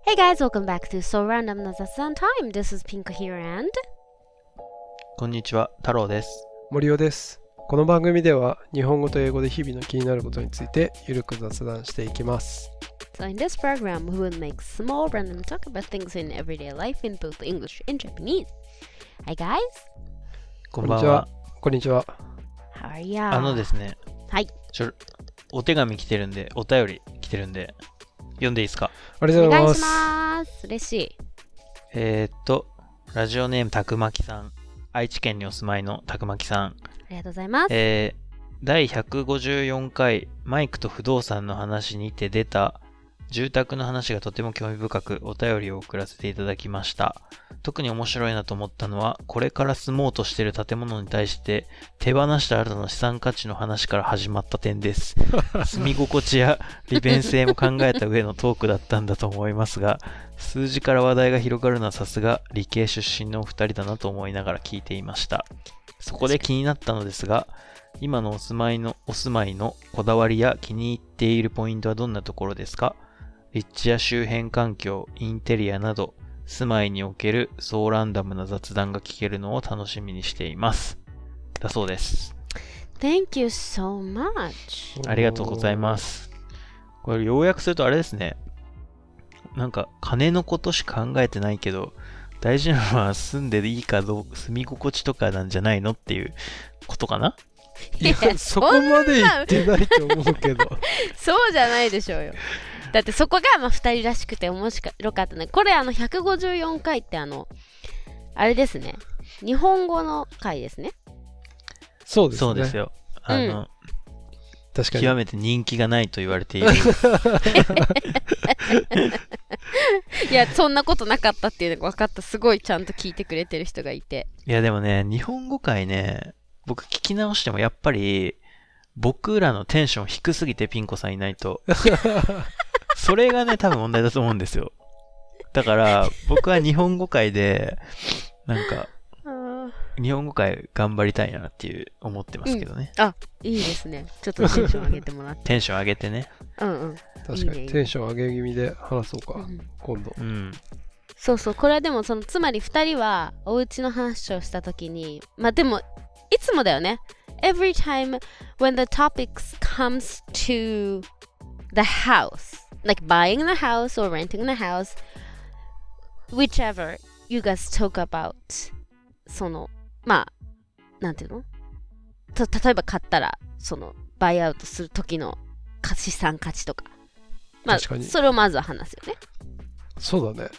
Hey guys, welcome back to So Random な雑談 Time. This is Pinko here and こんにちは、太郎です。 森尾です。この番組では日本語と英語で日々の気になることについてゆるく雑談していきます。 So in this program, we will make small random talk about things in everyday life in both English and Japanese. Hi guys, こんばんは。 こんにちは。 how are ya? ですね、 はい。 お手紙来てるんで、お便り来てるんで、読んでいいですか？ ありがとうお願いしございます。 ます。嬉しい。 ラジオネームたくまきさん、愛知県にお住まいのたくまきさん、 ありがとうございます。 第154回マイクと不動産の話にて出た住宅の話がとても興味深くお便りを送らせていただきました。特に面白いなと思ったのは、これから住もうとしている建物に対して手放した新たな資産価値の話から始まった点です。住み心地や利便性も考えた上のトークだったんだと思いますが、数字から話題が広がるのはさすが理系出身のお二人だなと思いながら聞いていました。そこで気になったのですが、今のお住まいのこだわりや気に入っているポイントはどんなところですか？立地や周辺環境、インテリアなど、住まいにおけるそうランダムな雑談が聞けるのを楽しみにしています。だそうです。 Thank you so much. ありがとうございます。これ要約するとあれですね。なんか金のことしか考えてないけど、大事なのは住んでいいかどうか、住み心地とかなんじゃないのっていうことかな？ いや、そこまで言ってないと思うけど。 そうじゃないでしょうよ。だってそこが2人らしくて面白かったね。これ154回ってあれですね。日本語の回ですね。 そうですね。 そうですよ。 確かに。 極めて人気がないと言われている。 いや、そんなことなかったっていうのが分かった。すごいちゃんと聞いてくれてる人がいて。 いやでもね、日本語界ね、僕聞き直してもやっぱり僕らのテンション低すぎてピン子さんいないと。それがね、多分問題だと思うんですよ。だから僕は日本語界でなんか日本語界頑張りたいなっていう思ってますけどね。 あ、いいですね。ちょっとテンション上げてもらって。 テンション上げてね。 うんうん。 確かにいいねテンション上げ気味で話そうか、今度。 うん。 そうそう、これはでもつまり2人はお家の話をしたときに、まあでもいつもだよね。Every time when the topics comes to the house, like buying the house or renting the house, whichever you guys talk about, まあ、なんていうの？例えば買ったら、バイアウトする時の資産価値とか。まあ、 確かにそれをまずは話すよね。 そうだね。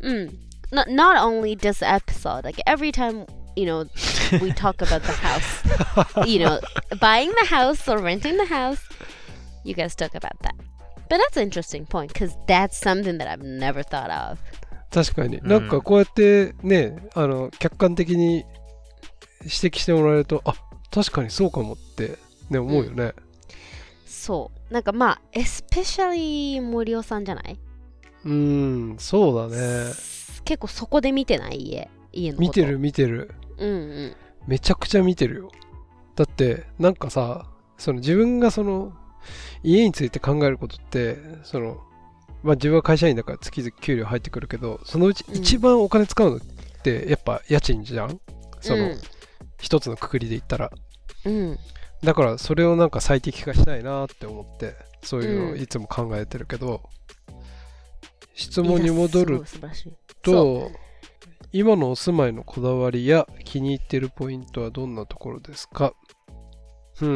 Not only this episode, like every time, you know, we talk about the house, you know, buying the house or renting the house, you guys talk about that. But that's an interesting point because that's something that I've never thought of. 確かに。なんかこうやってね、客観的に指摘してもらえると、あ、確かにそうかもってね、思うよね。 そう。なんかまあ、especially 森尾さんじゃない？ そうだね。 結構そこで見てない家のこと。 見てる。 うんうん。 めちゃくちゃ見てるよ。だってなんかさ、自分が家について考えることってまあ自分は会社員だから月々給料入ってくるけど、そのうち一番お金使うのってやっぱ家賃じゃん。一つの括りで言ったら。だからそれをなんか最適化したいなって思って、そういうのをいつも考えてるけど、質問に戻ると、今のお住まいのこだわりや気に入っているポイントはどんなところですか？ す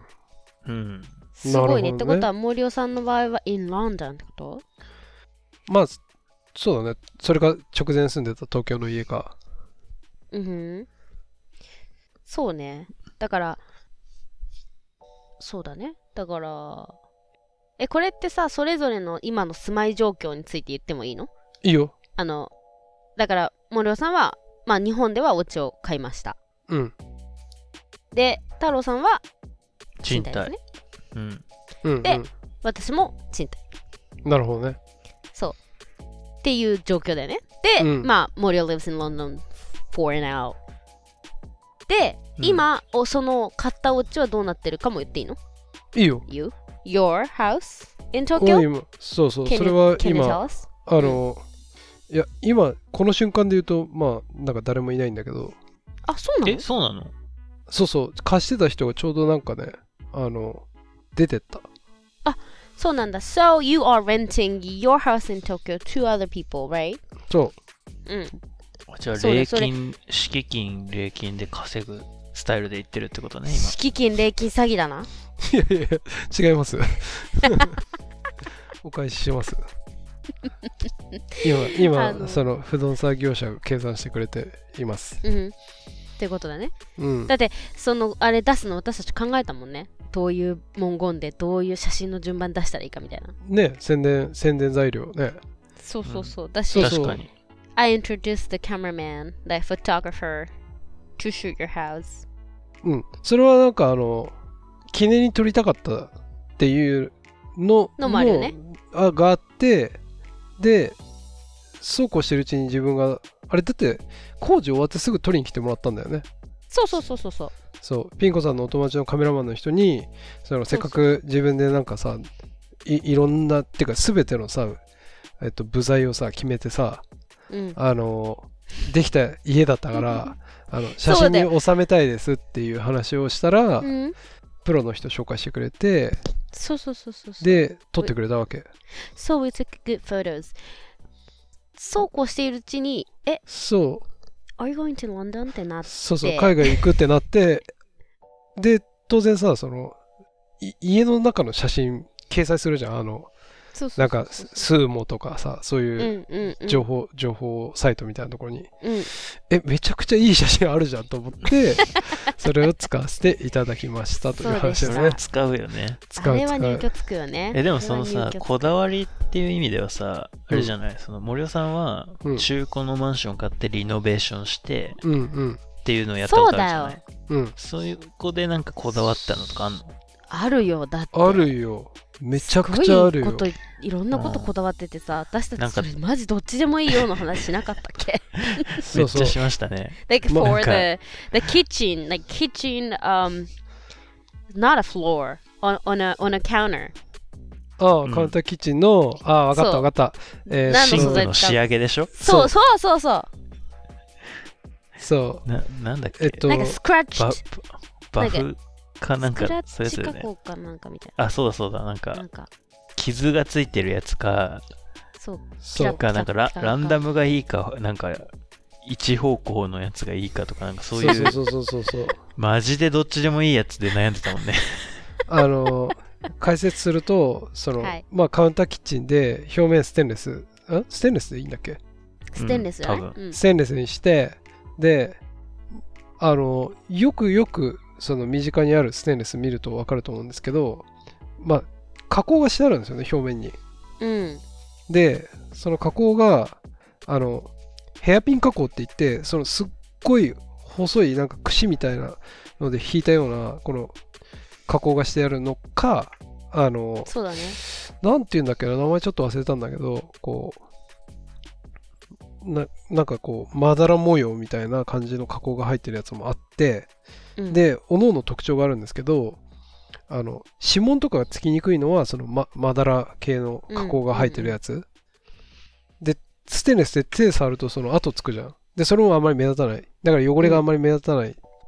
ごいね。ってことは森尾さんの場合は in London ってこと？ まあそうだね。それが直前住んでた東京の家か。 そうね。だからそうだね。だからこれってさ、それぞれの今の住まい状況について言ってもいいの？ いいよ。 だから森尾さんはまあ日本ではお家を買いました。で、太郎さんは賃貸ですね。で、私も賃貸。 なるほどね。 そう。っていう状況だよね。で、まあ、森尾 lives in London for now。で、今、その買ったお家はどうなってるかも言っていいの？ いいよ。 Your house in Tokyo? そうそう。それは今いや、今、この瞬間で言うと、まあ、なんか誰もいないんだけど、 あ、そうなの？ そうなの？ そうそう、貸してた人がちょうどなんかね、出てった。 そうなんだ。So you are renting your house in Tokyo to other people, right? そうん。 じゃあ、敷金、礼金で稼ぐスタイルで言ってるってことね、今。 敷金、礼金詐欺だな。 う。いやいやいや、違います。お返しします。今その不動産業者が計算してくれています。 うん。ってことだね。 うん。 だって、あれ出すの私たち考えたもんね。どういう文言でどういう写真の順番出したらいいかみたいな。 ね、宣伝材料ね。 そうそうそう。だし、 確かに。 I introduced the cameraman, the photographer, to shoot your house. うん。それはなんか記念に撮りたかったっていうのもあるよね。 があって、で、そうこうしてるうちに自分が、あれだって工事終わってすぐ撮りに来てもらったんだよね。 そうそうそうそうそう。 そう、ピン子さんのお友達のカメラマンの人に、せっかく自分でなんかさ、いろんな、っていうか全てのさ、部材をさ、決めてさ、 うん、 できた家だったから、写真に収めたいですっていう話をしたら、プロの人紹介してくれて、 そうそうそうそう。 で、撮ってくれたわけ。 So we took good photos. そうこうしているうちに、 そう。 Are you going to London? ってなって。 そうそう、海外行くってなって、で、当然さ、家の中の写真掲載するじゃん。なんか、スーモとかさ、そういう情報サイトみたいなところに、めちゃくちゃいい写真あるじゃんと思って、それを使わせていただきましたという話だね。 使うよね。 あれは人気つくよね。 でもそのさ、こだわりっていう意味ではさ、あれじゃない、森尾さんは中古のマンションを買ってリノベーションして、っていうのをやったことあるじゃない？そういう子でなんかこだわったのとかあんの？ あるよ、だって。 あるよ。めちゃくちゃあるよ。 いろんなことこだわっててさ、私たちそれマジどっちでもいいよの話しなかったっけ？ めっちゃしましたね。 Like for the kitchen, not a floor, on a counter. カウンターキッチンの、わかったわかった。 シンクの仕上げでしょ？ そうそうそうそう。 そう。 なんだっけ？ なんかスクラッチ。 バフかなんか、そういうやつだよね。そうだそうだ、なんか傷がついてるやつか、そうか、なんかランダムがいいか、なんか一方向のやつがいいかとか、なんかそういう、 そうマジでどっちでもいいやつで悩んでたもんね。 解説すると、まあカウンターキッチンで表面ステンレスでいいんだっけ？ ステンレス多分。ステンレスにして、で、よく身近にあるステンレス見ると分かると思うんですけど、まあ加工がしてあるんですよね、表面に。で、その加工がヘアピン加工って言って、すっごい細いなんか櫛みたいなので引いたようなこの加工がしてあるのか、 そうだね。 なんて言うんだっけな、名前ちょっと忘れたんだけど、なんかまだら模様みたいな感じの加工が入ってるやつもあって、で、各々特徴があるんですけど、指紋とかがつきにくいのは、まだら系の加工が入ってるやつ。で、ステンレスで手触ると跡つくじゃん。で、それもあんまり目立たない。だから汚れがあんまり目立たない。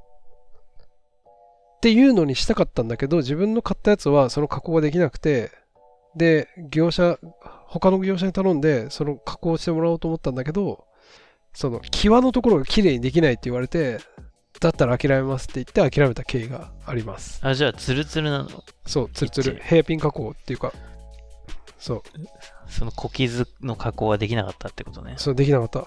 っていうのにしたかったんだけど、自分の買ったやつはその加工ができなくて、で、他の業者に頼んで、その加工してもらおうと思ったんだけど、際のところが綺麗にできないって言われて、だったら諦めますって言って諦めた経緯があります。 じゃあツルツルなの？ そう、ツルツル。ヘアピン加工っていうか、そう。 その小傷の加工はできなかったってことね。 そう、できなかった。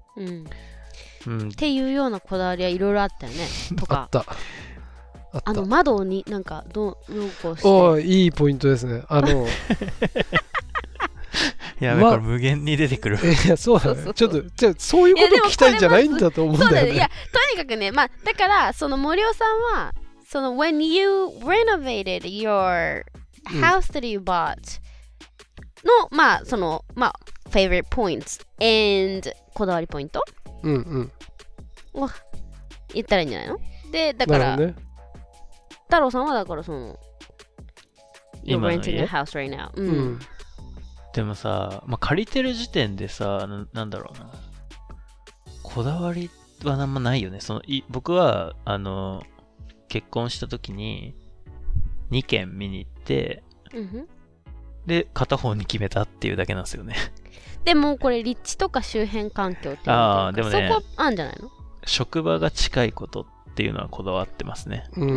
っていうようなこだわりはいろいろあったよね。とか。 あった。 窓になんかどうこうして。 いいポイントですね。 やべ、これ無限に出てくる。 いや、そうだね。ちょっと、じゃあそういうこと聞きたいんじゃないんだと思うんだよね。そうだね。 いや、とにかくね、だから、森尾さんは、when you renovated your house that you bought の、favorite points and こだわりポイントを言ったらいいんじゃないの？で、だから、太郎さんはだからyou're renting a house right now。 でもさ、まあ、借りてる時点でさ、なんだろうな。こだわりはなんもないよね。僕は、結婚した時に、2軒見に行って、で、片方に決めたっていうだけなんですよね。 でもこれ立地とか周辺環境っていうああ、でもね、 そこあんじゃないの？ 職場が近いことっていうのはこだわってますね。うん。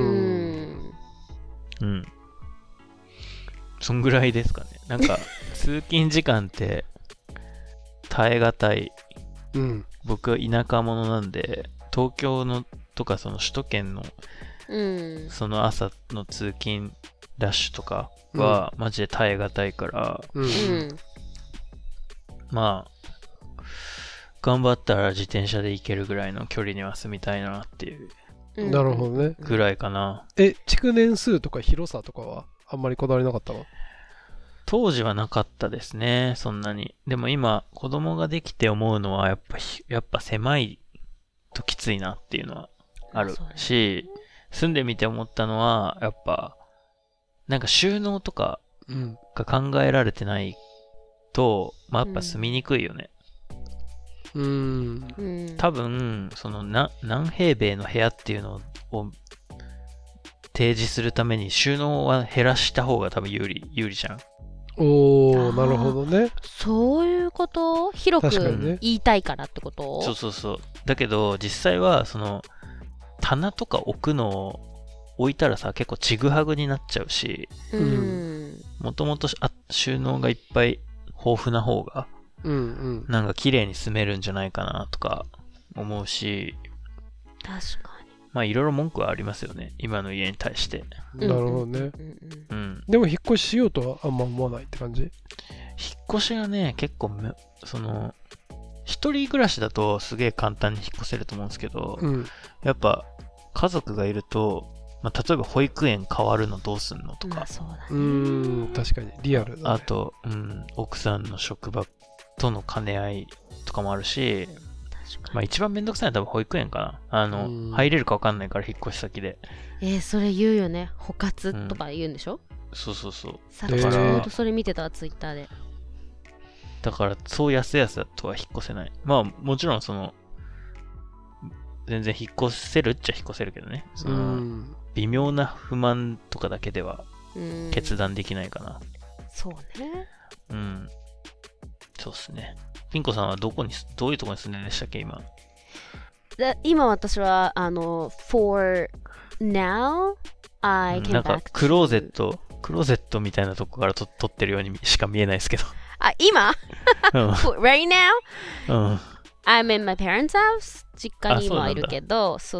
そんぐらいですかね。なんか、通勤時間って耐え難い。僕は田舎者なんで、東京のとかその首都圏の、その朝の通勤ラッシュとかはマジで耐え難いから、まあ、頑張ったら自転車で行けるぐらいの距離には住みたいなっていう。 なるほどね。 ぐらいかな。 築年数とか広さとかはあんまりこだわりなかったの？ 当時はなかったですね、そんなに。でも今、子供ができて思うのは、やっぱ狭いときついなっていうのはあるし、住んでみて思ったのは、やっぱ、なんか収納とかが考えられてないと、まあ、やっぱ住みにくいよね。多分、その何平米の部屋っていうのを提示するために収納は減らした方が多分有利じゃん。 おー、なるほどね。 そういうこと？広く言いたいからってこと？ そう。だけど、実際は、その、棚とか置くのを置いたらさ、結構ちぐはぐになっちゃうし、もともと収納がいっぱい豊富な方が、なんか綺麗に住めるんじゃないかなとか思うし、 確かに。 まあいろいろ文句はありますよね、今の家に対して。 なるほどね。でも引っ越ししようとはあんま思わないって感じ？ 引っ越しがね、結構その一人暮らしだとすげえ簡単に引っ越せると思うんですけど、やっぱ家族がいると、まあ、例えば保育園変わるのどうすんのとか、 そうだね、 確かにリアルだね。 あと、奥さんの職場との兼ね合いとかもあるし、まあ一番めんどくさいのは多分保育園かな。入れるか分かんないから引っ越し先で。 それ言うよね。補活とか言うんでしょ？ そう。 さっきちょうどそれ見てたわ、ツイッターで。 だからそうやすやすとは引っ越せない。まあもちろんその全然引っ越せるっちゃ引っ越せるけどね。その微妙な不満とかだけでは決断できないかな。 そうね。 そうっすね。ピンコさんはどういうところに住んでるんでしたっけ、今？ 今私はfor now I came back なんかクローゼットみたいなとこから撮ってるようにしか見えないですけど。 今right now? I'm in my parents' house. 実家に今いるけど、そう。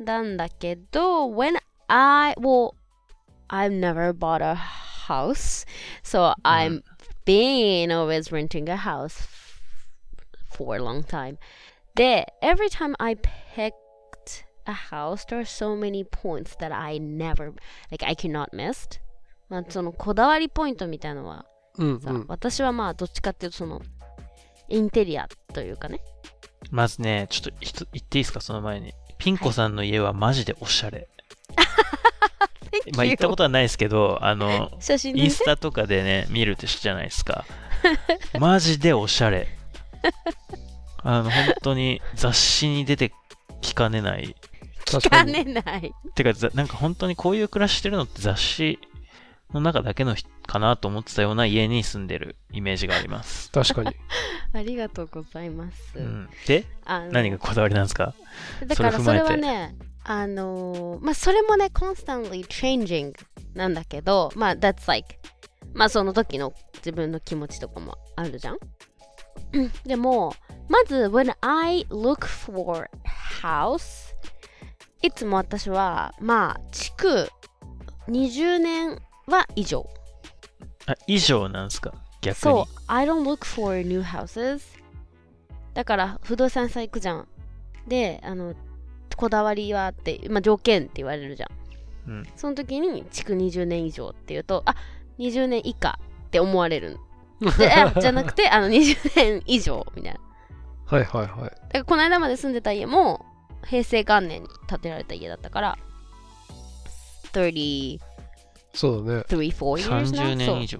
なんだけど、I've never bought a house, so I'm been always renting a house for a long time. で、every time I picked a house, there are so many points that I cannot miss. まあ、そのこだわりポイントみたいなのは、私はまあどっちかっていうとそのインテリアというかね。 まずね、ちょっと言っていいですか、その前に。ピンコさんの家はマジでおしゃれ。まあ行ったことはないですけど、インスタとかでね、見るってじゃないですか。マジでおしゃれ。本当に雑誌に出てきかねない。てか、なんか本当にこういう暮らししてるのって雑誌の中だけのかなと思ってたような家に住んでるイメージがあります。 確かに。 ありがとうございます。 で、何がこだわりなんですか？ だからそれはね、まあそれもね、constantly changing なんだけど、まあ that's like まあその時の自分の気持ちとかもあるじゃん。でもまず when I look for house いつも私はまあ築20年は以上。 以上なんですか？逆に。 そう、I don't look for new houses。だから不動産屋さん行くじゃん。で、こだわりはって、まあ、条件って言われるじゃん。その時に築20年以上って言うと、20年以下って思われる。じゃなくて、20年以上みたいな。 はい。だからこの間まで住んでた家も、平成元年に建てられた家だったから、 そうだね。 3-4 years 30年以上。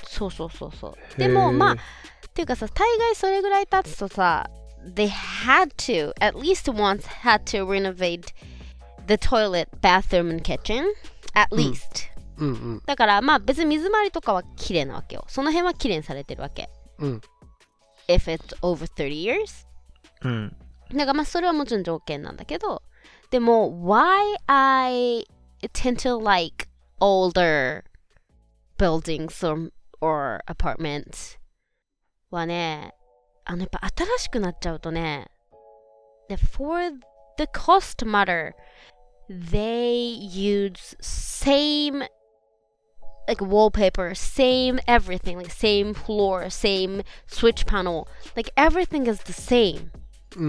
そうそうそうそう。でもまあっていうかさ、大概それぐらい経つとさ、they had to at least once had to renovate the toilet, bathroom and kitchen at least、 うんうん、 だからまあ別に水回りとかは綺麗なわけよ。その辺は綺麗にされてるわけ。 うん、 If it's over 30 years、 うん。 だからまあそれはもちろん条件なんだけど、でも why I tend to like older buildings or apartments はね、やっぱ新しくなっちゃうとね、for the cost matter, they use same like wallpaper, same everything, like same floor, same switch panel, like everything is the same。 うん、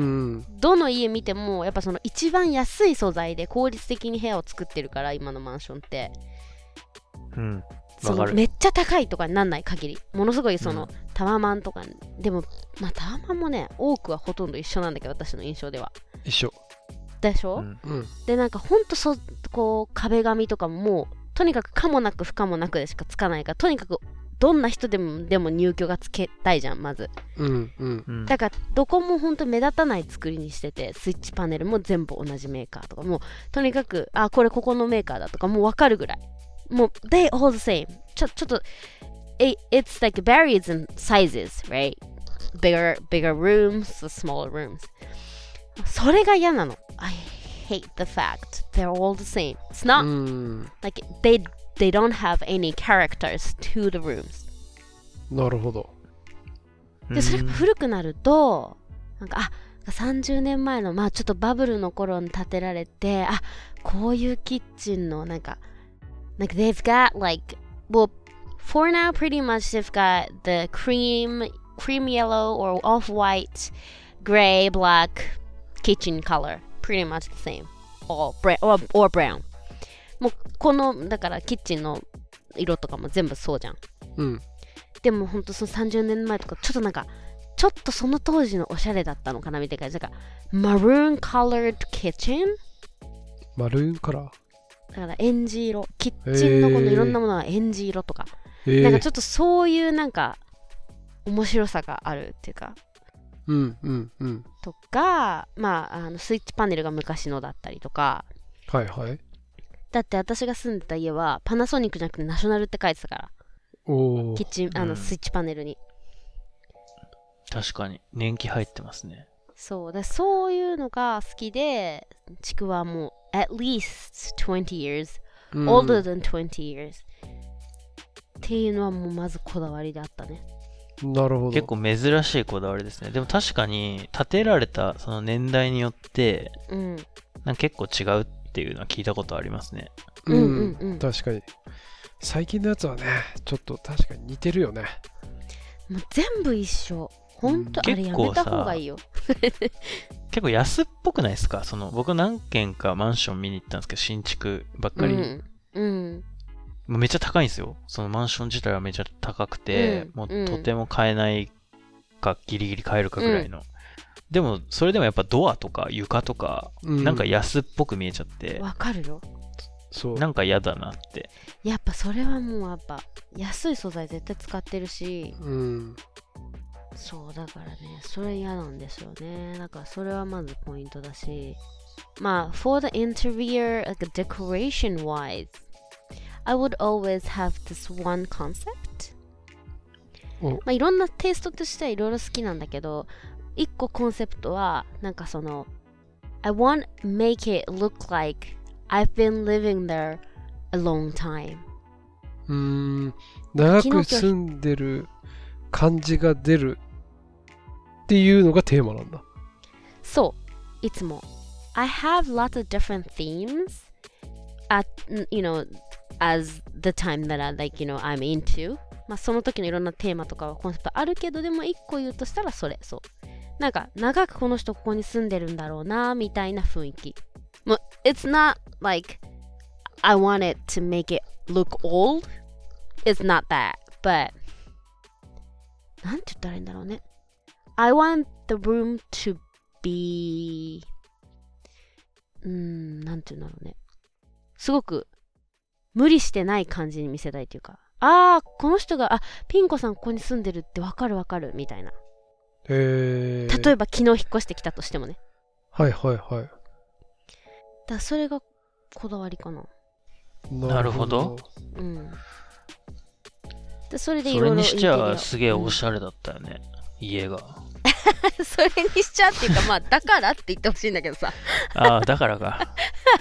どの家見てもやっぱその一番安い素材で効率的に部屋を作ってるから、今のマンションって、 うん、 そのめっちゃ高いとかになんない限り、ものすごいその、タワマンとかでも、まあタワマンもね多くはほとんど一緒なんだけど、私の印象では一緒でしょ、 うん、 でなんかほんとこう壁紙とかももうとにかく可もなく不可もなくでしかつかないから、とにかくどんな人でも入居がつけたいじゃんまず、 うんうん、 だからどこもほんと目立たない作りにしてて、スイッチパネルも全部同じメーカーとか、もうとにかくこれここのメーカーだとかもう分かるぐらい、もう they all the same。 ちょっとit's like varies in sizes, right? bigger rooms, smaller rooms。 それが嫌なの。 I hate the fact they're all the same. It's not、like they don't have any characters to the rooms。 なるほど。 でそれが古くなるとなんか30年前のまあちょっとバブルの頃に建てられて、こういうキッチンのなんかlike they've got like, well for now pretty much they've got the cream yellow or off-white gray black kitchen color, pretty much the same, or brown。 もうこのだからキッチンの色とかも全部そうじゃん。 うん。 でもほんとその30年前とかちょっとその当時のおしゃれだったのかなみたいな感じ。なんかmaroon colored kitchen、 マルーンカラーだからエンジ色、キッチンのこのいろんなものはエンジ色とか、なんかちょっとそういうなんか面白さがあるっていうか、 うんうんうん、 とか、まあスイッチパネルが昔のだったりとか。 はいはい。 だって私が住んでた家はパナソニックじゃなくてナショナルって書いてたから、 おキッチンスイッチパネルに。 確かに年季入ってますね。 そういうのが好きで、ちくわも at least 20 years、older than 20 years っていうのはもうまずこだわりであったね。 なるほど。 結構珍しいこだわりですね。でも確かに建てられたその年代によって、なんか結構違うっていうのは聞いたことありますね。 確かに最近のやつはねちょっと確かに似てるよね。 もう全部一緒。ほんとあれやめた方がいいよ。 結構安っぽくないですか？僕何軒かマンション見に行ったんですけど、新築ばっかりに、もうめっちゃ高いんですよ。そのマンション自体はめっちゃ高くて、もうとても買えないかギリギリ買えるかぐらいの、でもそれでもやっぱドアとか床とか、なんか安っぽく見えちゃって、 わかるよ。 そうなんか嫌だなって。 やっぱそれはもうやっぱ安い素材絶対使ってるし、そうだからね、それ嫌なんですよね。だからそれはまずポイントだし、まあ for the interior like decoration wise I would always have this one concept。 まあいろんなテイストとしてはいろいろ好きなんだけど、一個コンセプトはなんかその I want make it look like I've been living there a long time。 長く住んでる感じが出るっていうのがテーマなんだ。 そういつも I have lots of different themes at as the time that I'm into。 まあその時のいろんなテーマとかはコンセプトあるけど、でも一個言うとしたらそうなんか長くこの人ここに住んでるんだろうなみたいな雰囲気。もう It's not like I want it to make it look old. It's not that. But なんて言ったらいいんだろうね。I want the room to be なんて言うんだろうね。すごく無理してない感じに見せたいというか、 この人がピン子さんここに住んでるってわかるみたいな。 へえ。 例えば昨日引っ越してきたとしてもね。 はいはいはい。 それがこだわりかな。 なるほど。 うん。でそれでいそろいろれにしちゃすげえおしゃれだったよね、家が。 それにしちゃっていうか、まあだからって言ってほしいんだけどさ。 だからか。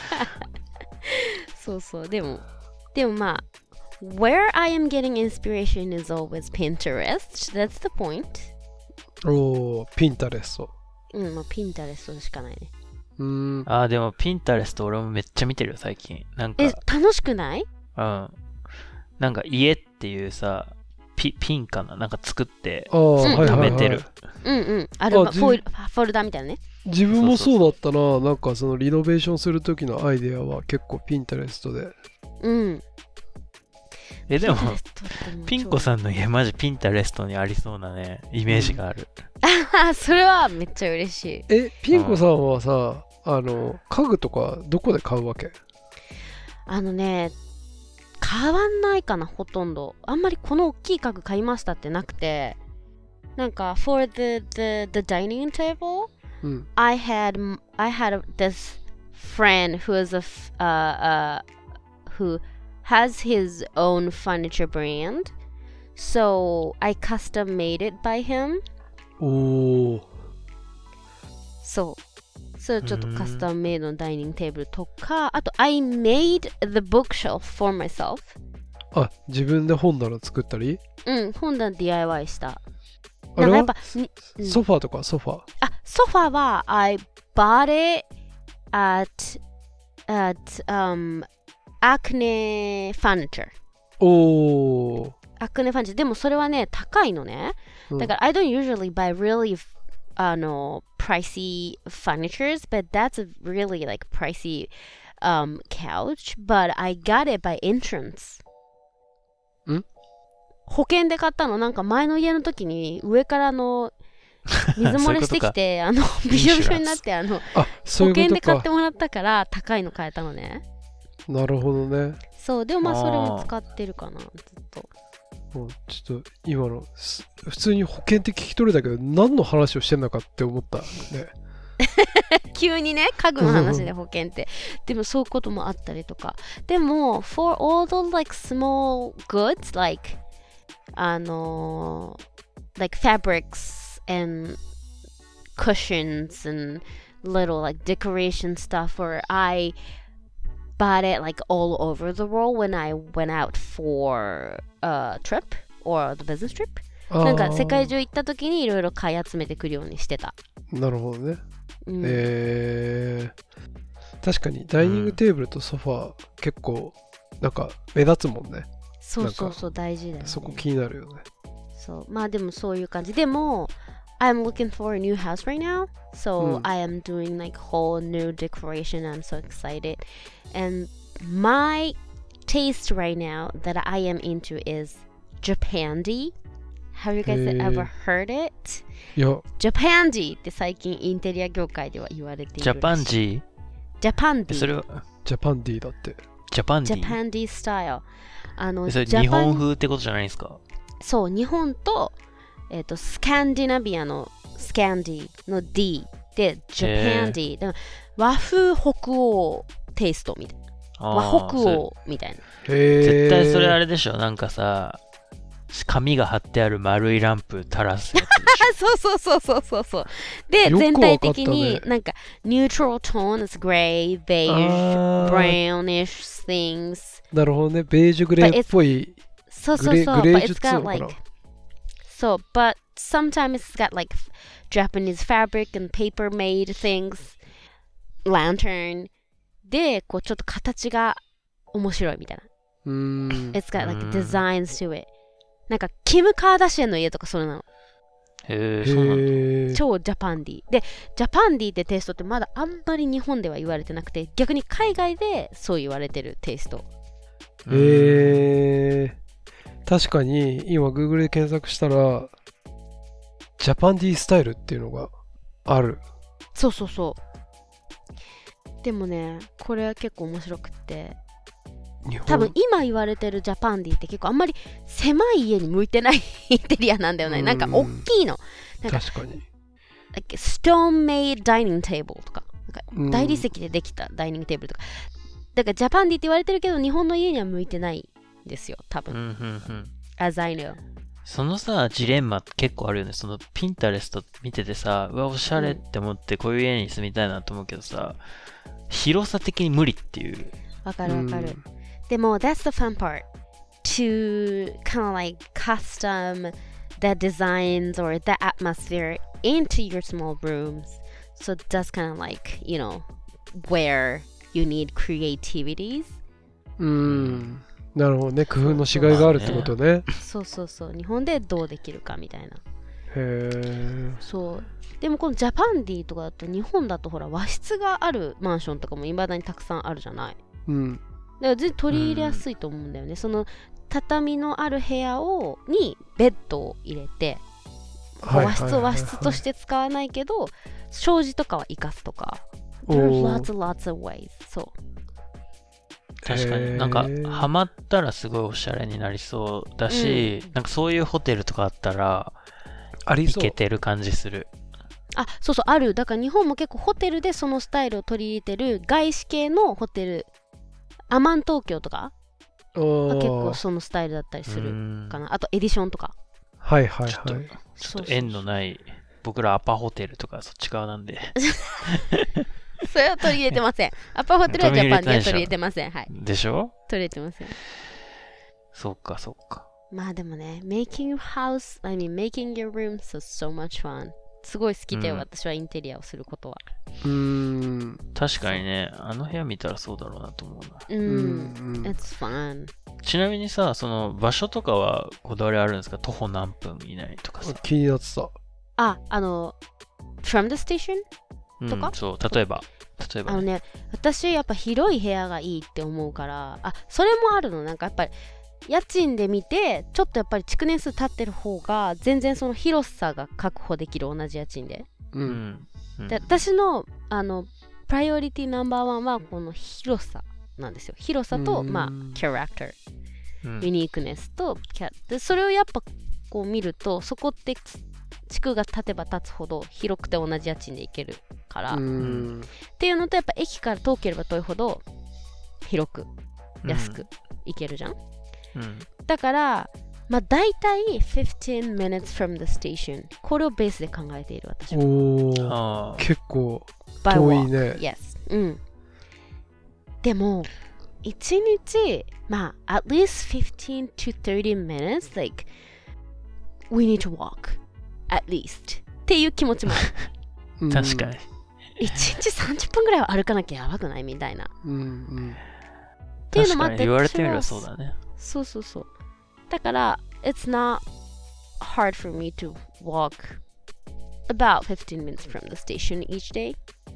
そうそう、でもまあ Where I am getting inspiration is always Pinterest. That's the point. おー、ピンタレスト。 まあピンタレストしかないね。 でもピンタレスト俺もめっちゃ見てるよ最近。なんか楽しくない？ なんか家っていうさ、ピンかな、なんか作って貯めてる。 あるフォルダみたいなね。 自分もそうだったな。なんかそのリノベーションする時のアイデアは結構ピンタレストで。 でもピン子さんの家マジピンタレストにありそうなねイメージがある。 それはめっちゃ嬉しい。 ピン子さんはさ、家具とかどこで買うわけ？ 買わないかな、ほとんど。あんまりこの大きい家具買いましたってなくて、なんか for the dining table、I had this friend who has his own furniture brand, so I custom made it by him. それちょっとカスタムメイドのダイニングテーブルとか、あと I made the bookshelf for myself。 自分で本棚作ったり？ 本棚 DIY した。 あれはなんかやっぱソファーとかソファー？ ソファーは I bought it at Acne Furniture。 Acne Furniture。 でもそれはね高いのね。だから I don't usually buy really pricey furnitures, but that's a really like pricey couch, but I got it by insurance. 保険で買ったの。なんか前の家の時に上から水漏れしてきてびしょびしょになって保険で買ってもらったから高いの買えたのね。 なるほどね。 そう、でもまあそれも使ってるかなずっと。 もうちょっと今の普通に保険って聞き取れたけど何の話をしてんのかって思ったね。 急にね家具の話で保険ってでもそういうこともあったりとか。でも for all the like small goods like like fabrics and cushions and little like decoration stuff, or I bought it like all over the world when I went out for a trip or the business trip。 なんか世界中行った時にいろいろ買い集めてくるようにしてた。 なるほどね。確かにダイニングテーブルとソファー結構なんか目立つもんね。 そうそうそう、大事だよね。 そこ気になるよね。 そう、まあでもそういう感じ。でもI'm looking for a new house right now, so I am doing like whole new decoration. I'm so excited. And my taste right now that I am into is Japandi. Have you guys ever heard it? いや、 Japandi って最近インテリア業界では言われている。 ジャパンジー？ Japandi。 それはジャパンディだって。 ジャパンディ？ Japandi style。 それ日本風ってことじゃないですか？ そう、日本とスカンディナビアのスカンディの D で Japandi、和風北欧テイストみたいな。和北欧みたいな。 絶対それあれでしょ、なんかさ紙が貼ってある丸いランプ垂らすやつでしょ。 そうで全体的になんか neutral tone is gray, beige, brownish things。 なるほどね、ベージュグレーっぽい。 そうグレージュっつうのかな。 So, but sometimes it's got like Japanese fabric and paper made things, lantern. で、こうちょっと形が面白いみたいな。It's got like designs to it. なんかキム・カーダシアンの家とかそれなの。 へえ、そうなんだ。 超ジャパンディ。で、ジャパンディってテイストってまだあんまり日本では言われてなくて、逆に海外でそう言われてるテイスト。 確かに今 Google で検索したらジャパンディスタイルっていうのがある。 そう。でもね、これは結構面白くって、 多分今言われてるジャパンディって結構あんまり狭い家に向いてないインテリアなんだよね。なんか大きいの。なんか確かに。 like stone made dining table とか、なんか大理石でできたダイニングテーブルとか。だからジャパンディって言われてるけど日本の家には向いてないんですよ、多分。As I know。 そのさ、ジレンマ結構あるよね。そのピンタレスト見ててさ、うわ、おしゃれって思ってこういう家に住みたいなと思うけどさ、広さ的に無理っていう。 わかるわかる。でも、that's the fun part. To kind of like custom the designs or the atmosphere into your small rooms. So that's kind of like, you know, where you need creativities. なるほどね。工夫のしがいがあるってことね。 そうそうそう。日本でどうできるかみたいな。 へえ。 そう。でもこのジャパンディとかだと日本だとほら和室があるマンションとかもいまだにたくさんあるじゃない。だから全然取り入れやすいと思うんだよね。その畳のある部屋にベッドを入れて、和室を和室として使わないけど、障子とかは生かすとか。There's lots of ways. そう。 確かになんかハマったらすごいおしゃれになりそうだし、なんかそういうホテルとかあったらいけてる感じする。 あ、そうそうある。だから日本も結構ホテルでそのスタイルを取り入れてる外資系のホテル、アマン東京とかは結構そのスタイルだったりするかな。あとエディションとか。 はいはいはい。 ちょっと縁のない僕らアパホテルとかそっち側なんで。 それは取り入れてません。アパホテルはジャパンには取り入れてません。はい。 でしょ？ 取り入れてません。 そうかそうか。 まあでもね、making your room so much fun。すごい好きだよ、私はインテリアをすることは。 確かにね、あの部屋見たらそうだろうなと思うな。 It's fun。 ちなみにさ、その場所とかはこだわりあるんですか？徒歩何分以内とかさ。 気になってた。 from the station？とか、 そう、例えば、 ね、私やっぱ広い部屋がいいって思うから、それもあるの。なんかやっぱり家賃で見てちょっとやっぱり築年数経ってる方が全然その広さが確保できる、同じ家賃で。で、私のプライオリティナンバーワンはこの広さなんですよ。広さとキャラクター、ユニークネスとで、それをやっぱこう見ると、そこって地区が経てば経つほど広くて同じ家賃で行けるからっていうのと、やっぱ駅から遠ければ遠いほど広く安く行けるじゃん。だからだいたい15 minutes from the station、 これをベースで考えている私は。 結構遠いね。 Yes。でも1日at least 15 to 30 minutes like we need to walk at least っていう気持ちもある。 確かに。 1日30分ぐらいは歩かなきゃやばくないみたいな。っていうのもあって、 言われてみればそうだね。 そうそうそう。だから、it's not hard for me to walk about 15 minutes from the station each day。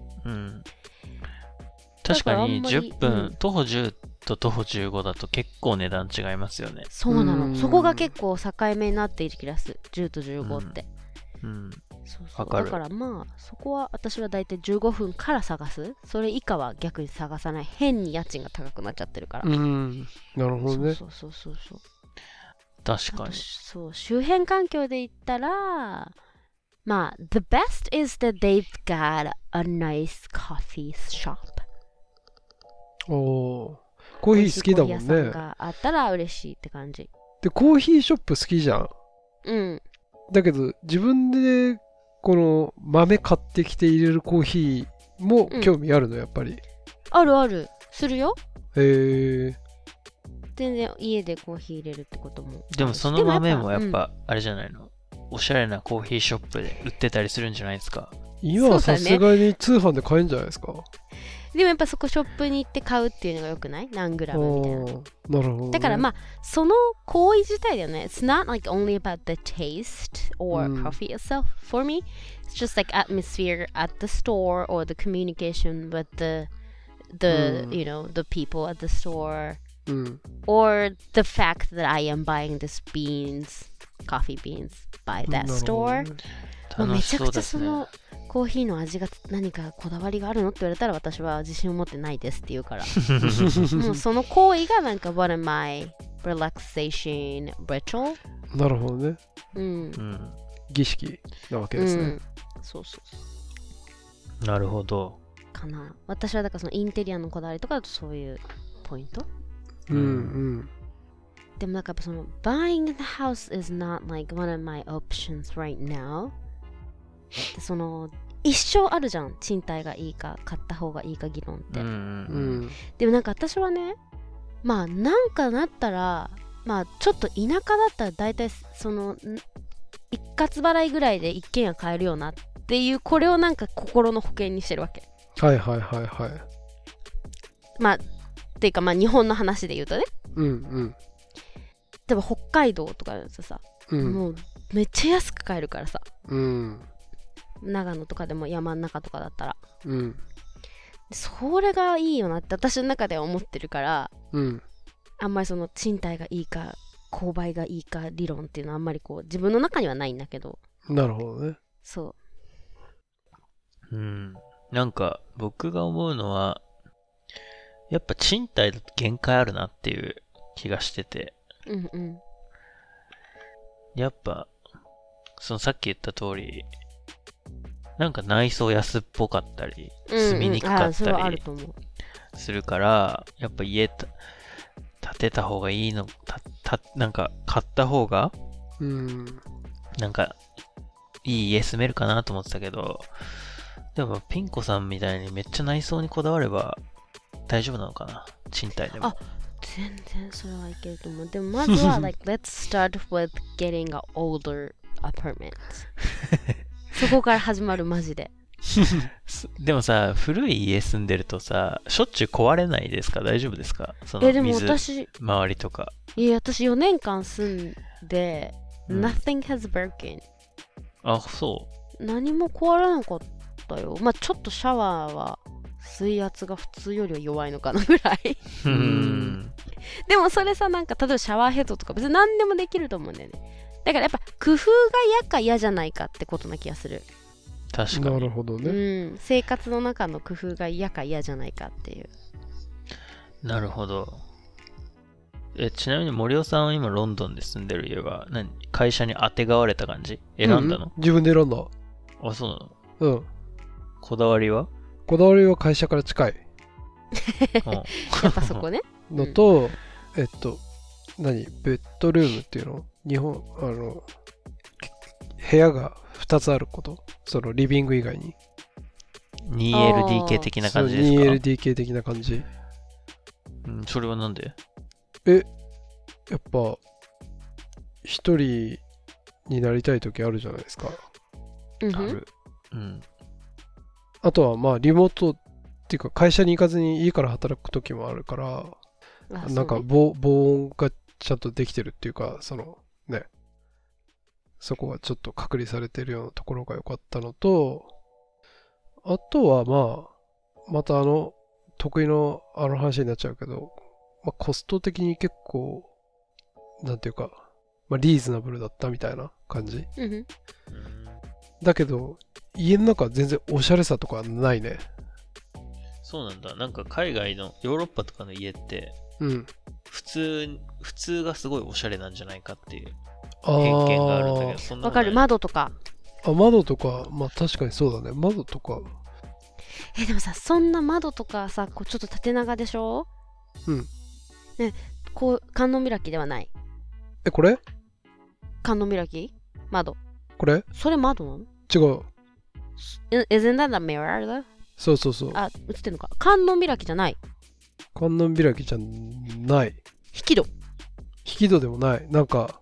確かに10分、徒歩10と徒歩15だと結構値段違いますよね。 そうなの。そこが結構境目になっている気がする。10と15って。そうそう。だからそこは私はだいたい15分から探す。それ以下は逆に探さない。変に家賃が高くなっちゃってるから。 なるほどね。 そう。 確かに。 そう、周辺環境で言ったらthe best is that they've got a nice coffee shop。 コーヒー好きだもんね。 コーヒー屋さんがあったら嬉しいって感じ。 で、コーヒーショップ好きじゃん。だけど自分でこの豆買ってきて入れるコーヒーも興味あるの、やっぱり。 あるするよ。 全然家でコーヒー入れるってことも。 でもその豆もやっぱあれじゃないの、おしゃれなコーヒーショップで売ってたりするんじゃないですか。 今はさすがに通販で買えるんじゃないですか。 でもやっぱそこショップに行って買うっていうのがよくない？何グラムみたいな。 なるほど、ね。 だからその行為自体だよね。It's not like only about the taste or coffee itself for me. It's just like atmosphere at the store or the communication with the you know, the people at the store or the fact that I am buying this coffee beans by that store. めちゃくちゃそのコーヒーの味が何かこだわりがあるのって言われたら私は自信を持ってないですって言うからもうその行為がなんか What am I relaxation ritual なるほどね。 うん儀式なわけですね。 そうそうそうなるほど。 かな。私はだからそのインテリアのこだわりとかだとそういうポイント。でもなんかやっぱその buying the house is not like one of my options right now。でその一生あるじゃん、賃貸がいいか買った方がいいか議論って。でもなんか私はね、まあなんかなったら、まあちょっと田舎だったら大体その一括払いぐらいで一軒家買えるよなっていう、これをなんか心の保険にしてるわけ。 はいはいはいはい。 まあっていうかまあ日本の話で言うとね。例えば北海道とかだとさ、もうめっちゃ安く買えるからさ。長野とかでも山の中とかだったら、それがいいよなって私の中では思ってるから、あんまりその賃貸がいいか購買がいいか理論っていうのはあんまりこう自分の中にはないんだけど。 なるほどね。 そう。 なんか僕が思うのはやっぱ賃貸だと限界あるなっていう気がしてて、やっぱそのさっき言った通りなんか内装安っぽかったり住みにくかったりするから、やっぱ家建てた方がいいのなんか買った方がなんかいい家住めるかなと思ってたけど、でもピンコさんみたいにめっちゃ内装にこだわれば大丈夫なのかな、賃貸でも。 あ、全然それはいけると思う。でもまずはlike let's start with getting an older apartment そこから始まるマジででもさ、古い家住んでるとさ、しょっちゅう壊れないですか？大丈夫ですか？そのでも水私周りとか。 いや、私4年間住んで、nothing has broken。 あ、そう。 何も壊れなかったよ。まあちょっとシャワーは水圧が普通よりは弱いのかなぐらいでもそれさ、なんか例えばシャワーヘッドとか別に何でもできると思うんだよね。だからやっぱ工夫が嫌か嫌じゃないかってことな気がする。 確かに。 なるほどね。 生活の中の工夫が嫌か嫌じゃないかっていう。 なるほど。ちなみに森尾さんは今ロンドンで住んでる家は会社に当てがわれた感じ？選んだの？ 自分で選んだ。 あ、そうなの？こだわりは？ こだわりは会社から近いやっぱそこねのと、ベッドルームっていうの？日本部屋が2つあること、そのリビング以外に 2LDK 的な感じですか？ 2LDK 的な感じ。 それはなんで？ やっぱ一人になりたい時あるじゃないですか。 ある。 あとはまあリモートっていうか会社に行かずに家から働く時もあるから、なんか防音がちゃんとできてるっていうか、そのね、そこがちょっと隔離されてるようなところが良かったのと、あとはまあまた得意の話になっちゃうけど、まあ、コスト的に結構なんていうか、まあ、リーズナブルだったみたいな感じ、だけど家の中は全然おしゃれさとかないね。 そうなんだ。なんか海外のヨーロッパとかの家って、普通がすごいおしゃれなんじゃないかっていう偏見があるんだけど、そんなわかる。窓とか。 窓とか、まあ確かにそうだね。窓とか。 でもさ、そんな窓とかさ、こうちょっと縦長でしょ？ね、こう観音開きではない。 これ？ 観音開き？窓。これ？ それ窓なの？ 違う。 Isn't that a mirror though? そうそうそう。 あ、映ってんのか。観音開きじゃない。 観音開きじゃない。 引き戸。 引き戸でもない。なんか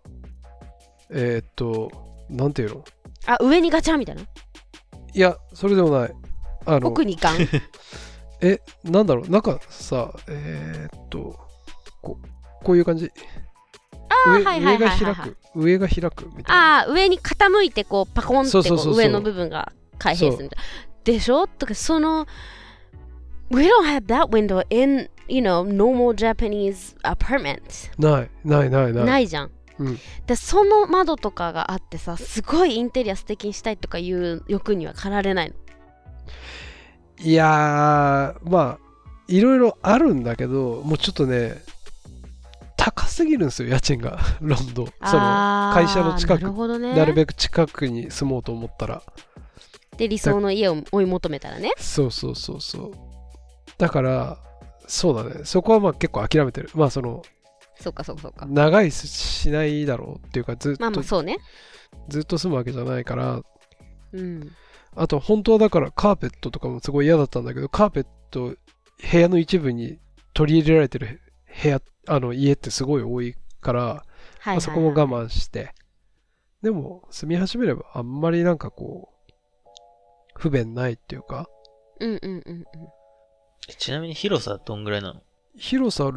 なんていうの？ あ、上にガチャンみたいな？ いや、それでもない。 奥にガン。 なんだろう、なんかさ、こういう感じ。上が開く。上が開くみたいな。 上に傾いてこうパコンって上の部分が開閉するみたいな。でしょ？とかその We don't have that window in, normal Japanese apartment. ないないじゃん。 うん。 でその窓とかがあってさ、すごいインテリア素敵にしたいとかいう欲には駆られないの？ いやー、まあ、いろいろあるんだけど、もうちょっとね、高すぎるんですよ、家賃が、ロンドン。その会社の近く、 なるほどね。 なるべく近くに住もうと思ったら。 で、理想の家を追い求めたらね。 そうそうそうそう。だから、そうだね、そこはまあ結構諦めてる。まあその、 そうかそうかそうか。 長いしないだろうっていうか、ずっと、 まあまあそうね。 ずっと住むわけじゃないから、 うん。 あと本当はだからカーペットとかもすごい嫌だったんだけど、カーペット部屋の一部に取り入れられてる部屋、家ってすごい多いから、 はいはいはい、 まあそこも我慢して、でも住み始めればあんまりなんかこう不便ないっていうか。 うんうんうんうん。 ちなみに広さどんぐらいなの？ 広さ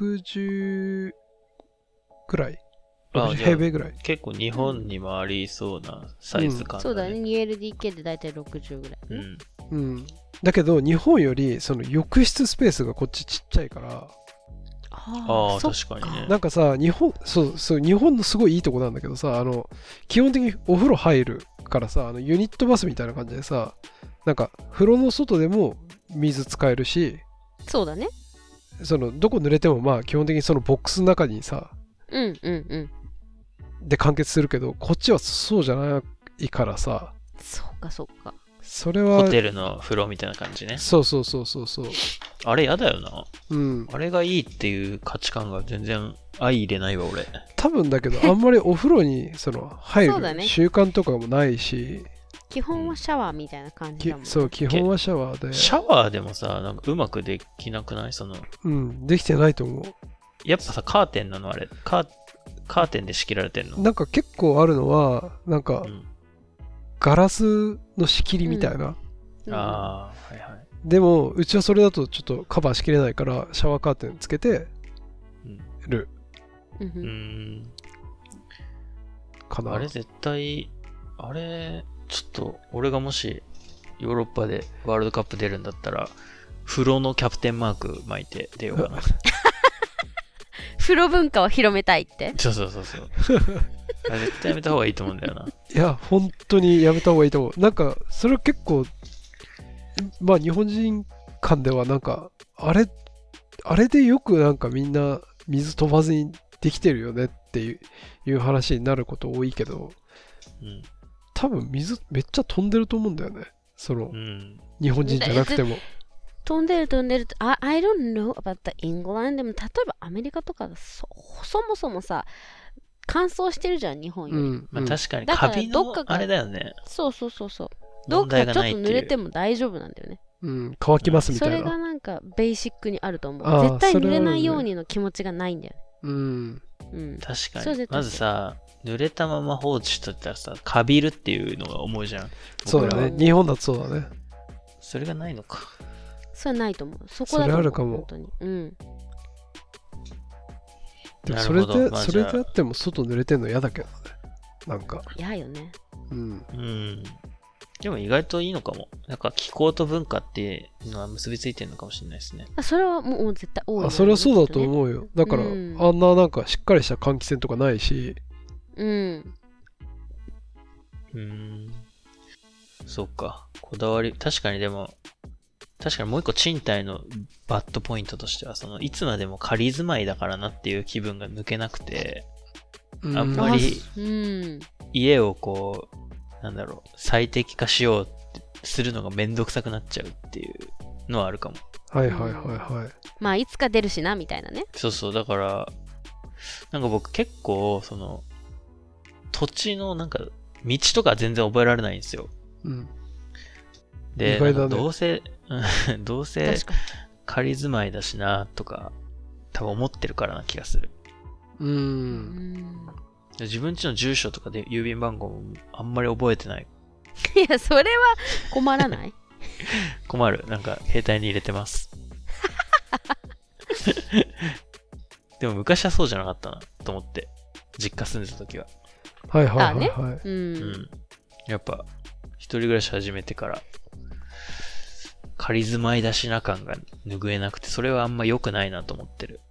60くらい、 あ、 60 じゃあ平米ぐらい。 結構日本にもありそうなサイズ感そうだね。 だね。 2LDK でだいたい60ぐらい、ね。 うん。 うん。だけど日本よりその浴室スペースがこっちちっちゃいから、 ああ、 そっ確かにね。 なんかさ、日本のすごいいいとこなんだけどさ、基本的にお風呂入るからさ、ユニットバスみたいな感じでさ、なんか風呂の外でも水使えるし、 そうだね。 どこ濡れてもまあ基本的にそのボックスの中にさ、 うんうんうん。 で完結するけど、こっちはそうじゃないからさ、 そうかそうか。 それはホテルの風呂みたいな感じね。 そうそうそうそうそう。 あれやだよな。 うん。 あれがいいっていう価値観が全然相入れないわ、俺。 多分だけど、あんまりお風呂に入そうだねる習慣とかもないし、 基本はシャワーみたいな感じだもん、ね。 そう、基本はシャワーで。 シャワーでもさ、なんかうまくできなくない？ うん、できてないと思う。 やっぱさ、カーテンなのあれ。カーテンで仕切られてんの？ なんか結構あるのは、なんかうん。 ガラスの仕切りみたいな。 うん、 ああ、はいはい。 でも、うちはそれだとちょっとカバーしきれないから、シャワーカーテンつけてるうんううんん。 かな。 あれ絶対、あれ、ちょっと、俺がもし、ヨーロッパでワールドカップ出るんだったら、風呂のキャプテンマーク巻いて出ようかな。 風呂文化を広めたいって。 そうそうそうそう。あれ絶対やめた方がいいと思うんだよな。 いや、本当にやめた方がいいと思う。なんか、それ結構、まあ日本人間ではなんか、あれでよくなんかみんな水飛ばずにできてるよねっていう話になること多いけど、 うん。 多分水めっちゃ飛んでると思うんだよね。 うん。 日本人じゃなくても。 飛んでる。I don't know about the England. でも例えばアメリカとかそもそもさ、乾燥してるじゃん、日本より。 まあ確かにだからカビのどっかがあれだよね。 そう。どっ問題かちょっとがないっていう。 濡れても大丈夫なんだよね。 うん、乾きますみたいそれがな。 なんかベーシックにあると思あーう。絶対濡れなそれはねいようにの気持ちがないんだよね。 うん。 うん。 確かに。 それ絶対まずさ、濡れたまま放置しとったらさ、カビるっていうのが思うじゃん。 そうだね。 僕らは日本だとそうだね。 それがないのか。 それはないと思う。そこだと思う。 それあるかも本当に。うん。 でもなるほどまあそれでじゃああっても外濡れてんの嫌だけどね。なんか。 嫌よね。 うん。 うん。でも意外といいのかも。なんか気候と文化っていうのは結びついてるのかもしれないですね。 それはもう絶対多いよね、 あ、それはそうだとう。 思うよ。だから、 うんあんななんかしっかりした換気扇とかないし、 うん。 そうか。こだわり、確かにでも、確かにもう一個賃貸のバッドポイントとしては、いつまでも仮住まいだからなっていう気分が抜けなくて、 うんあんまりうん。 家をこう、最適化しようってするのがめんどくさくなっちゃうっていうのはあるかも。 はいはいはいはい。 まあ、いつか出るしな、みたいなね。 そうそう、だから、なんか僕結構、土地の道とか全然覚えられないんですよ。 うん。 で、 意外だねなんかどうせ確かに。 仮住まいだしなとか、多分思ってるからな気がする。 うん。 自分家の住所とかで郵便番号もあんまり覚えてない。 いや、それは困らない困る。なんか携帯に入れてます。でも昔はそうじゃなかったなと思って。実家住んでた時は。 はいはいはいねはい。 う。 うんん。やっぱ、一人暮らし始めてから、仮住まいだしな感が拭えなくて、それはあんま良くないなと思ってる。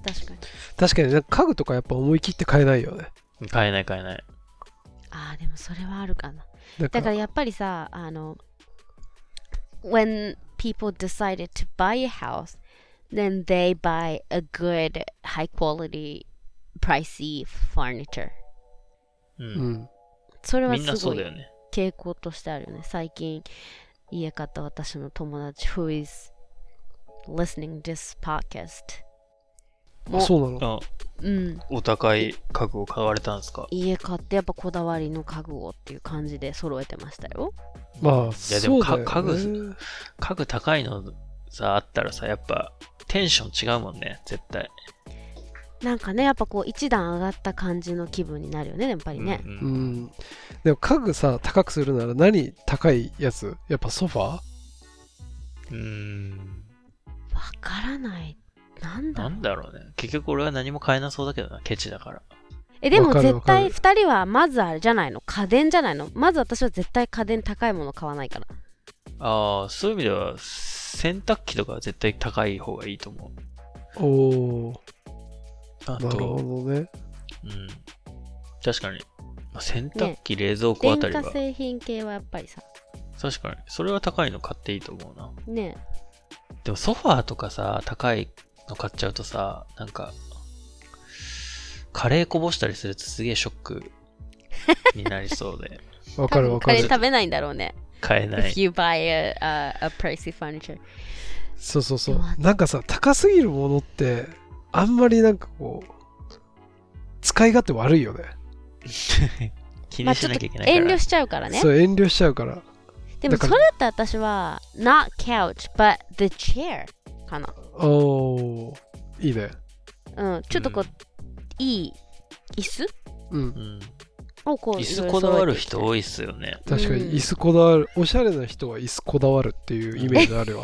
確かに。 確かになんか家具とかやっぱ思い切って買えないよね。 買えない買えない。 ああ、でもそれはあるかな。 だだからやっぱりさ、when people decided to buy a house, then they buy a good, high quality, pricey furniture. う。 うんん。 それはみんなすごいそうだよね。 傾向としてあるよね。最近家買った私の友達 who is listening this podcast あ、そうなの。 あ、 うん、 お高い家具を買われたんですか？ 家買ってやっぱこだわりの家具をっていう感じで揃えてましたよ。 まあ、 いやでもそうだよね。 家具高いのさ、あったらさ、やっぱテンション違うもんね、絶対。 なんかね、やっぱこう一段上がった感じの気分になるよね、やっぱりね。 うんううんん。でも家具さ、高くするなら何高いやつ？やっぱソファー？ わからない。なんだろう。 なんだろうね。結局俺は何も買えなそうだけどな、ケチだから。 でもわかる絶対2人はまずあれじゃないの、家電じゃないの。まず私は絶対家電高いもの買わないから。 ああ、そういう意味では、洗濯機とかは絶対高い方がいいと思う。 おー、 あなるほと、 どね。 うん。確かに。まあ洗濯機、冷蔵庫あたりは電化、製品系はやっぱりさ、 確かに。それは高いの買っていいと思うな。 ね。 でもソファーとかさ、高いの買っちゃうとさ、なんか、カレーこぼしたりするとすげえショックになりそうで、 わかるわかる。 カレー食べないんだろうね。 買えな If い。 you buy a pricey furniture. そうそうそうでも。 なんかさ、高すぎるものって、あんまりなんかこう、使い勝手悪いよね。 気にしまあちょっとなきゃいけないから。 遠慮しちゃうからね。 そう、遠慮しちゃうから。 でもだからそれだったら私は not couch but the chair かな。 おー、いいね。 うん、ちょっとこう、いい椅子うんう。ん。 をこう椅子こだわる人多いっすよね。 確かに、 うん椅子こだわる。おしゃれな人は椅子こだわるっていうイメージあるわ。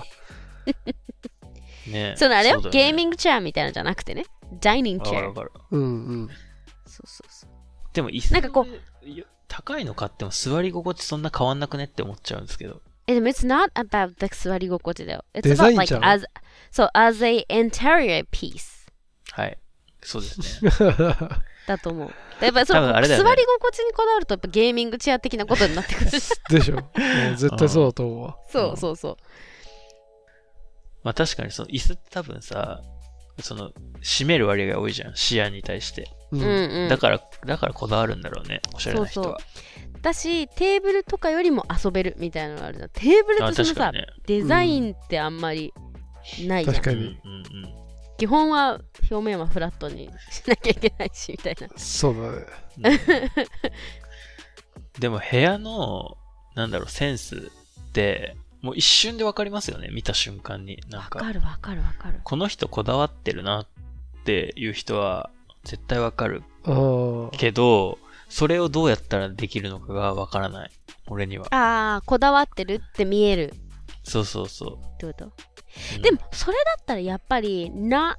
ね。 そのあれよ、 うだねゲーミングチェアみたいなのじゃなくてね、ダイニングチェア。 わかるわかる。 うんうん。 そうそうそう。 でも椅子なんかこいや高いの買っても座り心地そんな変わんなくねって思っちゃうんですけど。 でも it's not about the 座り心地だよ。It's デザ about イン like じゃん as a interior piece はい。そうですね。 だと思う。やっぱりその多分あれだよね座り心地にこだわるとやっぱゲーミングチェア的なことになってくる。 でしょ。もう絶対そうだと思うわ。 そうそうそう。 まあ確かにその椅子って多分さ、その、占める割合が多いじゃん。視野に対して。 う。 うんんうん。 だからこだわるんだろうね。おしゃれな人は。 だし、テーブルとかよりも遊べるみたいなのがあるじゃん。テーブルあってそのさ、 確かにね。 デザインってあんまりないじゃん。 うん確かに。 うんうん。 基本は表面はフラットにしなきゃいけないしみたいな。 そうだね。 でも部屋の、なんだろう、センスって、もう一瞬でわかりますよね。見た瞬間に。なんわか、 かるわかるわかる。 この人こだわってるなっていう人は絶対わかるああ。 けど、それをどうやったらできるのかがわからない。俺には。 ああ、こだわってるって見えるそうそうそってこと、 う。うんでも、それだったらやっぱり、not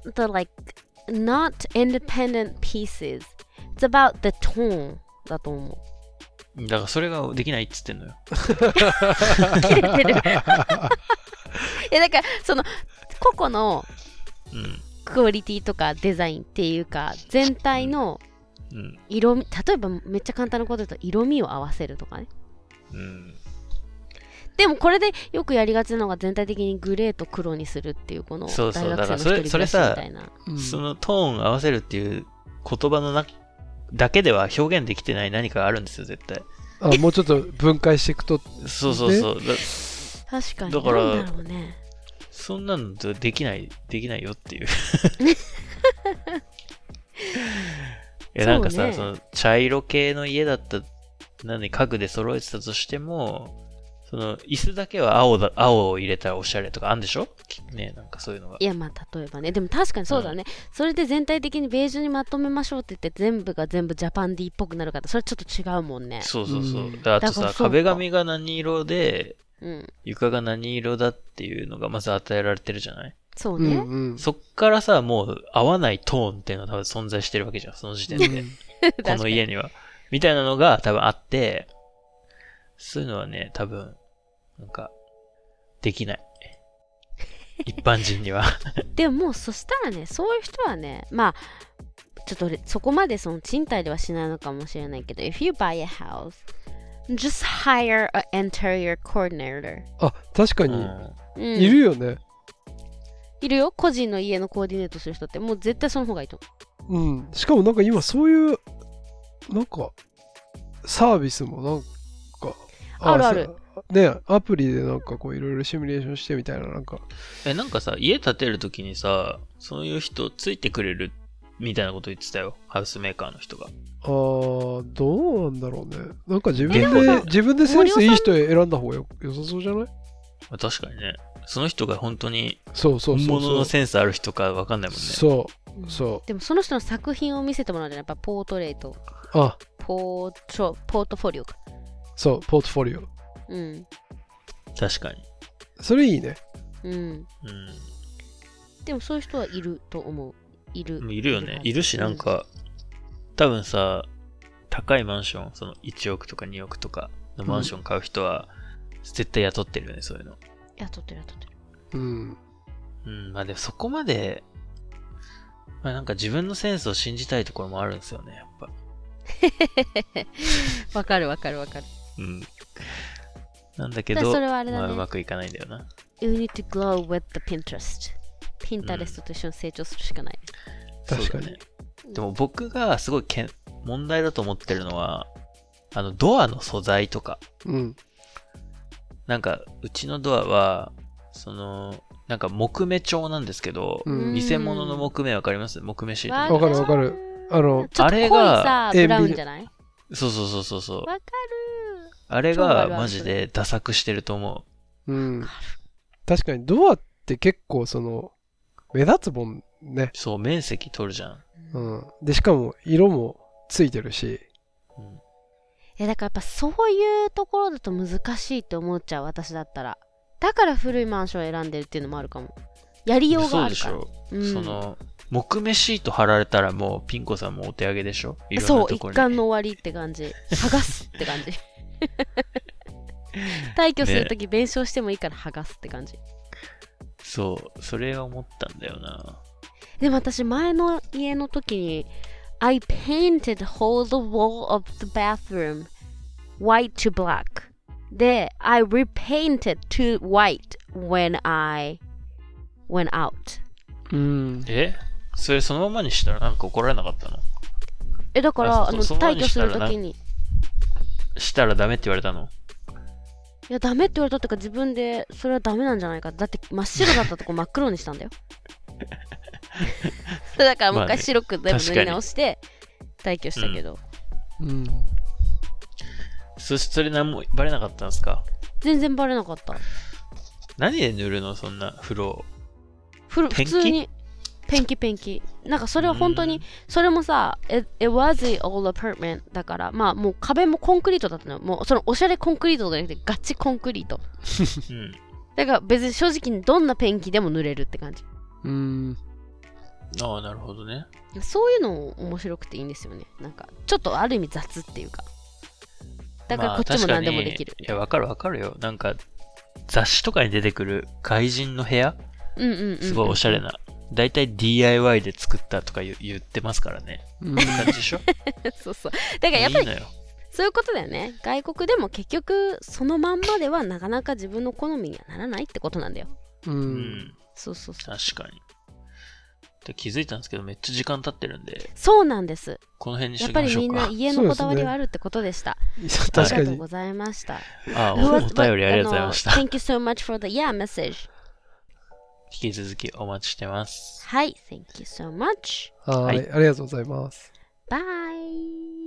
independent pieces. It's about the tone だと思う。 だからそれができないっつってんのよ。 切れてる。いや、だから、その、個々のうん。 クオリティとかデザインっていうか、全体のうん。 色味、例えばめっちゃ簡単なこと言うと、色味を合わせるとかね。 うん。 でもこれでよくやりがちなのが全体的にグレーと黒にするっていうこのそうそう大学生の一だから人暮らしみたいな。 うんそのトーン合わせるっていう言葉のだけでは表現できてない何かがあるんですよ、絶対。 あ、もうちょっと分解していくと。 そうそうそう。 確かに。 だからなんだろうね。 そんなのできないよっていう。なんかさ、 そうねその茶色系の家だった家具で揃えてたとしても、その椅子だけは青を入れたらおしゃれとかあるんでしょね、なんかそういうのがい。や、まあ例えばね。でも確かにそうだね。それで全体的にベージュにまとめましょうって言って全部が全部ジャパンディっぽくなるから、それはちょっと違うもんね。 そうそうそう。 うんあとさ、 だからそうか壁紙が何色で、 うん。 床が何色だっていうのがまず与えられてるじゃない。 うそうね。 んうん。 そっからさ、もう合わないトーンっていうのは多分存在してるわけじゃん、その時点で。この家には。みたいなのが多分あって、そういうのはね、多分、なんか、できない。 一般人には。 でももうそしたらね、そういう人はね、まあちょっとそこまでその賃貸ではしないのかもしれないけど、 If you buy a house, just hire an interior coordinator。 あ、確かに、 うん、 いるよね。 いるよ、個人の家のコーディネートする人って。もう絶対その方がいいと思うん。しかもなんか今そういうなんかサービスもなんかあるあるね、アプリでなんかこういろいろシミュレーションしてみたいな、なんかなんかさ、家建てるときにさ、そういう人ついてくれるみたいなこと言ってたよ。ハウスメーカーの人が。 どうなんだろうね。なんか自分でもでセンスいい人選んだ方が良さそうじゃない？ 確かにね。その人が本当にそう本物のセンスある人か分かんないもんね。 そう。 でもその人の作品を見せてもらうじゃない。やっぱポートレート。ポートフォリオか。 そう、ポートフォリオ。 うん。 確かに。 それいいね。 うん。でもそういう人はいると思う。いるよね。いるし、なんか、多分さ、高いマンション、その1億とか2億とかのマンション買う人は、絶対雇ってるよね、そういうの。 雇ってる。 うん。 まあでもそこまで、まあなんか自分のセンスを信じたいところもあるんですよね、やっぱ。 わかる。 うん。なんだけど、 それはあれだね、 まあうまくいかないんだよな。 You need to grow with the Pinterest。ピンタレストと一緒に成長するしかない。 確かに。 でも僕がすごい問題だと思ってるのは、ドアの素材とか。なんか、うちのドアは、なんか木目調なんですけど、偽物の木目わかります？木目シート。 わかる。 あれが、 ブラウンじゃない？ そう。 わかる。 あれがマジでダサくしてると思う。確かにドアって結構目立つもんね。 そう、面積取るじゃん。 で、しかも色もついてるし。 だからやっぱそういうところだと難しいって思っちゃう、私だったら。だから古いマンションを選んでるっていうのもあるかも。やりようがあるから。 そうでしょ。木目シート貼られたらもうピンコさんもお手上げでしょ。いろんなそう、 ところに。 一貫の終わりって感じ。剥がすって感じ。退去するとき弁償してもいいから剥がすって感じ。 そう、それは思ったんだよな。 でも私前の家の時に I painted whole the wall of the bathroom white to black で I repainted to white when I went out。 それそのままにしたらなんか怒られなかったの？ だから退去するときにしたらダメって言われたの？ いやダメって言われたってか、自分でそれはダメなんじゃないか。だって真っ白だったとこ真っ黒にしたんだよ。だからもう一回白く全部塗り直して退去したけど、 それ何もバレなかったんですか？ 全然バレなかった。 何で塗るのそんな風呂？ 普通にペンキ。なんかそれは本当に、それもさ、it was an old apartment だから、まあもう壁もコンクリートだったのよ。もうそのおしゃれコンクリートじゃなくてガチコンクリート。だから別に正直にどんなペンキでも塗れるって感じ。 ああ、なるほどね。 そういうの面白くていいんですよね。なんかちょっとある意味雑っていうか。だからこっちも何でもできる。 いや、わかるよ。なんか雑誌とかに出てくる外人の部屋、すごいおしゃれな。だいたい DIY で作ったとか言ってますからね。そういう感じでしょ？ そう。だからやっぱりそういうことだよね。外国でも結局そのまんまではなかなか自分の好みにはならないってことなんだよ。そう。 確かに。で気づいたんですけどめっちゃ時間経ってるんで。 そうなんです。 この辺にしときましょうか。 やっぱりみんな家のこだわりがあるってことでした。 確かに。 ありがとうございました。 お便りありがとうございました。 Thank you so much for the message。 引き続きお待ちしてます。 はい、Thank you so much。 はい、ありがとうございます。 バイ。